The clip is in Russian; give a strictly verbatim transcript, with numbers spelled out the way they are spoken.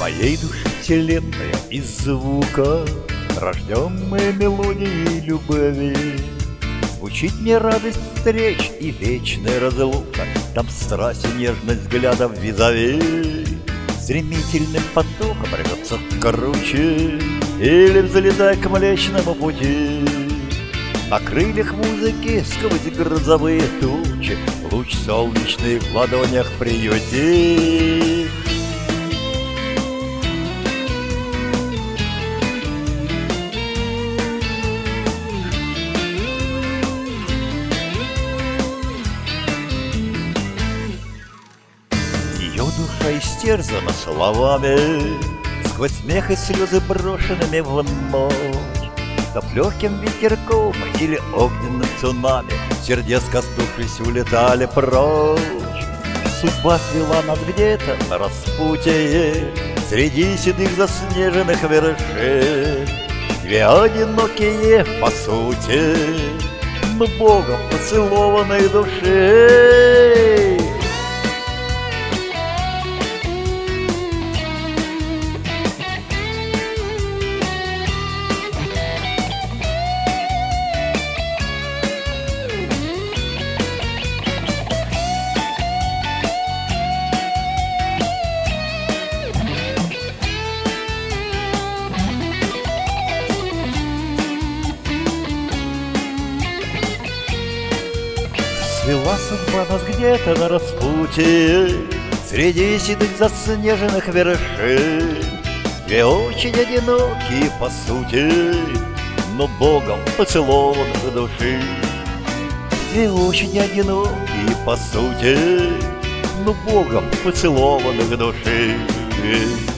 Моей душе вселенная из звука, рожденная мелодией любви. Звучит мне радость встреч и вечная разлука, там страсть и нежность взглядов визави. Стремительным потоком рвется круче, или взлетай к Млечному пути. На крыльях музыки сквозь грозовые тучи луч солнечный в ладонях приюти. Ее душа истерзана словами, сквозь смех и слезы брошенными в ночь. Чтоб легким ветерком или огненным цунами сердец коснувшись улетали прочь. Судьба свела нас где-то на распутье среди седых заснеженных вершин. Две одинокие по сути, но Богом поцелованной души. Свела судьба нас где-то на распутье среди седых заснеженных вершин. Две очень одинокие по сути, но Богом поцелованных души. Две очень одинокие по сути, но Богом поцелованных души.